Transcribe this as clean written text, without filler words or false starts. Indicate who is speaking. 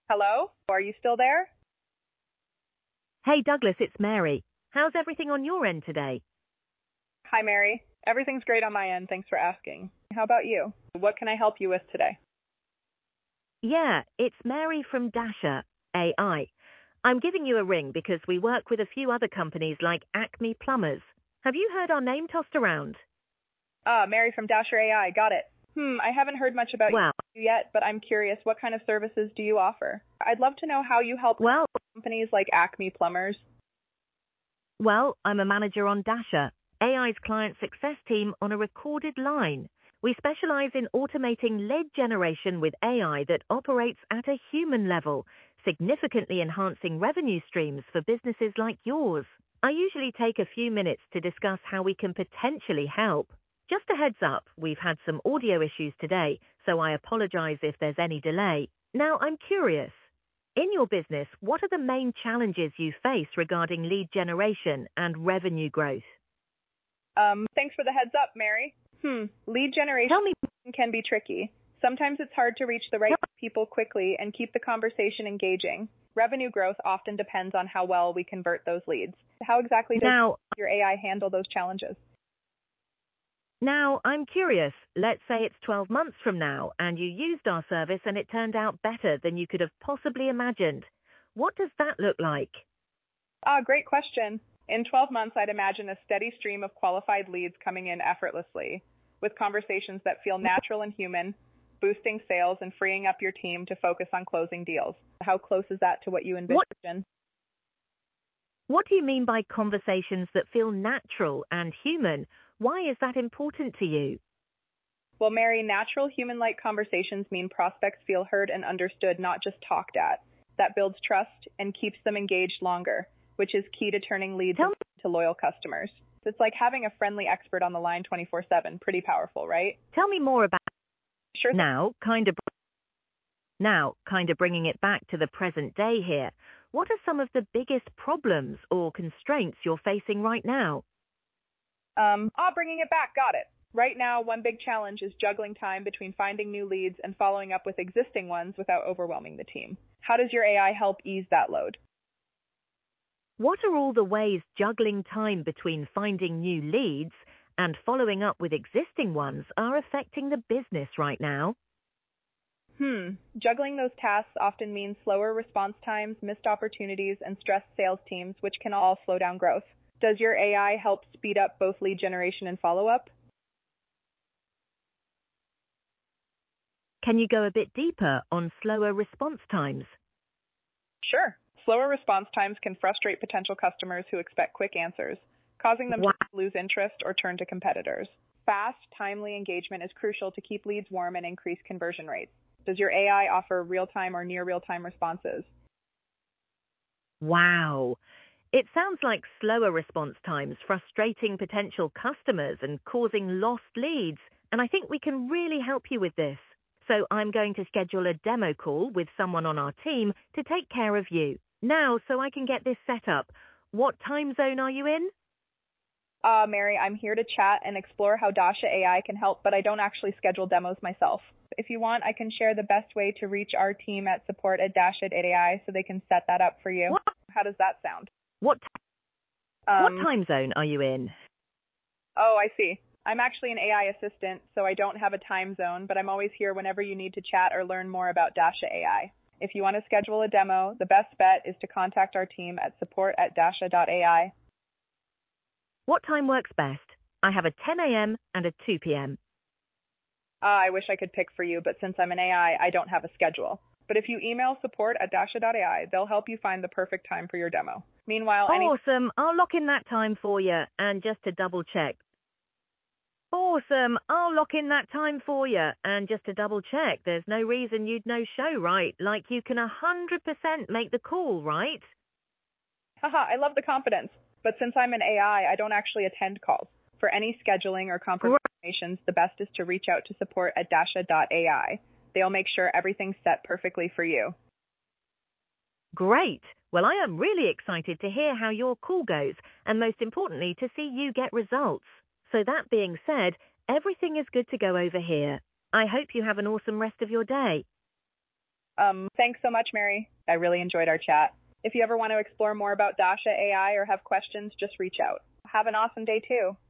Speaker 1: Hello? Are you still there?
Speaker 2: Hey Douglas, it's Mary. How's everything on your end today?
Speaker 1: Hi, Mary. Everything's great on my end. Thanks for asking. How about you? What can I help you with today?
Speaker 2: Yeah, it's Mary from Dasher AI. I'm giving you a ring because we work with a few other companies like Acme Plumbers. Have you heard our name tossed around?
Speaker 1: Mary from Dasher AI. Got it. I haven't heard much about
Speaker 2: Well,
Speaker 1: you yet, but I'm curious, what kind of services do you offer? I'd love to know how you help
Speaker 2: well,
Speaker 1: companies like Acme Plumbers.
Speaker 2: I'm a manager on Dasher, AI's client success team on a recorded line. We specialize in automating lead generation with AI that operates at a human level, significantly enhancing revenue streams for businesses like yours. I usually take a few minutes to discuss how we can potentially help. Just a heads up, we've had some audio issues today, so I apologize if there's any delay. Now, I'm curious. In your business, what are the main challenges you face regarding lead generation and revenue growth?
Speaker 1: Thanks for the heads up, Mary. Lead generation
Speaker 2: Tell me,
Speaker 1: can be tricky. Sometimes it's hard to reach the right people quickly and keep the conversation engaging. Revenue growth often depends on how well we convert those leads. How exactly does
Speaker 2: now,
Speaker 1: your AI handle those challenges?
Speaker 2: Now, I'm curious. Let's say it's 12 months from now and you used our service and it turned out better than you could have possibly imagined. What does that look like?
Speaker 1: Great question. In 12 months, I'd imagine a steady stream of qualified leads coming in effortlessly, with conversations that feel natural and human, boosting sales and freeing up your team to focus on closing deals. How close is that to what you envision?
Speaker 2: What do you mean by conversations that feel natural and human? Why is that important to you?
Speaker 1: Well, Mary, natural human-like conversations mean prospects feel heard and understood, not just talked at. That builds trust and keeps them engaged longer, which is key to turning leads into loyal customers. It's like having a friendly expert on the line 24/7. Pretty powerful, right?
Speaker 2: Tell me more about
Speaker 1: Sure.
Speaker 2: now, kind of bringing it back to the present day here. What are some of the biggest problems or constraints you're facing right now?
Speaker 1: Bringing it back. Got it. Right now, one big challenge is juggling time between finding new leads and following up with existing ones without overwhelming the team. How does your AI help ease that load?
Speaker 2: What are all the ways juggling time between finding new leads and following up with existing ones are affecting the business right now?
Speaker 1: Juggling those tasks often means slower response times, missed opportunities, and stressed sales teams, which can all slow down growth. Does your AI help speed up both lead generation and follow-up?
Speaker 2: Can you go a bit deeper on slower response times?
Speaker 1: Sure. Slower response times can frustrate potential customers who expect quick answers, causing them to lose interest or turn to competitors. Fast, timely engagement is crucial to keep leads warm and increase conversion rates. Does your AI offer real-time or near real-time responses?
Speaker 2: Wow. It sounds like slower response times frustrating potential customers and causing lost leads, and I think we can really help you with this. So I'm going to schedule a demo call with someone on our team to take care of you. Now, so I can get this set up, what time zone are you in?
Speaker 1: Mary, I'm here to chat and explore how Dasha AI can help, but I don't actually schedule demos myself. If you want, I can share the best way to reach our team at support@Dasha.ai so they can set that up for you.
Speaker 2: What?
Speaker 1: How does that sound?
Speaker 2: What time zone are you in?
Speaker 1: Oh, I see. I'm actually an AI assistant, so I don't have a time zone, but I'm always here whenever you need to chat or learn more about Dasha AI. If you want to schedule a demo, the best bet is to contact our team at support@Dasha.ai.
Speaker 2: What time works best? I have a 10 a.m. and a 2 p.m.
Speaker 1: I wish I could pick for you, but since I'm an AI, I don't have a schedule. But if you email support@Dasha.ai, they'll help you find the perfect time for your demo. Meanwhile,
Speaker 2: Awesome. I'll lock in that time for you. And just to double check. Awesome. I'll lock in that time for you. And just to double check, there's no reason you'd no-show, right? Like you can 100% make the call, right?
Speaker 1: Haha, I love the confidence. But since I'm an AI, I don't actually attend calls. For any scheduling or confirmations, the best is to reach out to support@Dasha.ai. They'll make sure everything's set perfectly for you.
Speaker 2: Great. Well, I am really excited to hear how your call goes, and most importantly, to see you get results. So that being said, everything is good to go over here. I hope you have an awesome rest of your day.
Speaker 1: Thanks so much, Mary. I really enjoyed our chat. If you ever want to explore more about Dasha AI or have questions, just reach out. Have an awesome day too.